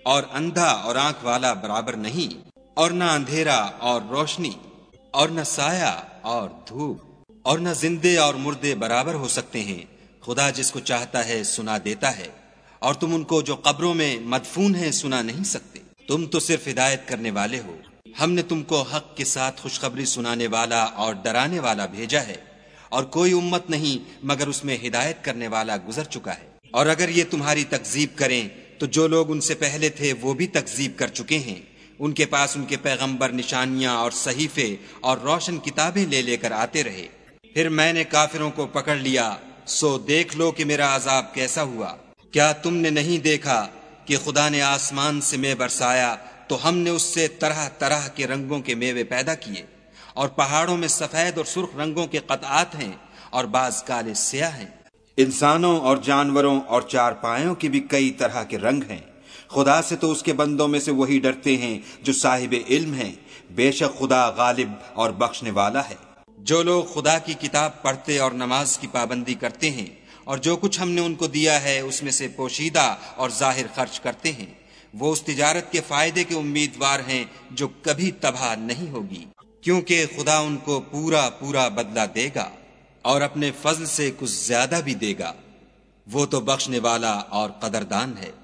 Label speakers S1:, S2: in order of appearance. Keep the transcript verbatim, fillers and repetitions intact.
S1: اور اندھا اور آنکھ والا برابر نہیں، اور نہ اندھیرا اور روشنی، اور نہ سایہ اور دھوپ، اور نہ زندے اور مردے برابر ہو سکتے ہیں۔ خدا جس کو چاہتا ہے سنا دیتا ہے، اور تم ان کو جو قبروں میں مدفون ہیں سنا نہیں سکتے۔ تم تو صرف ہدایت کرنے والے ہو، ہم نے تم کو حق کے ساتھ خوشخبری سنانے والا اور ڈرانے والا بھیجا ہے، اور کوئی امت نہیں مگر اس میں ہدایت کرنے والا گزر چکا ہے۔ اور اگر یہ تمہاری تکذیب کریں تو جو لوگ ان سے پہلے تھے وہ بھی تکذیب کر چکے ہیں۔ ان کے پاس ان کے پیغمبر نشانیاں اور صحیفے اور روشن کتابیں لے لے کر آتے رہے، پھر میں نے کافروں کو پکڑ لیا، سو دیکھ لو کہ میرا عذاب کیسا ہوا۔ کیا تم نے نہیں دیکھا کہ خدا نے آسمان سے مے برسایا تو ہم نے اس سے طرح طرح کے رنگوں کے میوے پیدا کیے، اور پہاڑوں میں سفید اور سرخ رنگوں کے قطعات ہیں اور بعض کالے سیاہ ہیں۔ انسانوں اور جانوروں اور چارپائیوں کے بھی کئی طرح کے رنگ ہیں۔ خدا سے تو اس کے بندوں میں سے وہی ڈرتے ہیں جو صاحب علم ہیں، بے شک خدا غالب اور بخشنے والا ہے۔ جو لوگ خدا کی کتاب پڑھتے اور نماز کی پابندی کرتے ہیں اور جو کچھ ہم نے ان کو دیا ہے اس میں سے پوشیدہ اور ظاہر خرچ کرتے ہیں، وہ اس تجارت کے فائدے کے امیدوار ہیں جو کبھی تباہ نہیں ہوگی، کیونکہ خدا ان کو پورا پورا بدلہ دے گا اور اپنے فضل سے کچھ زیادہ بھی دے گا۔ وہ تو بخشنے والا اور قدردان ہے۔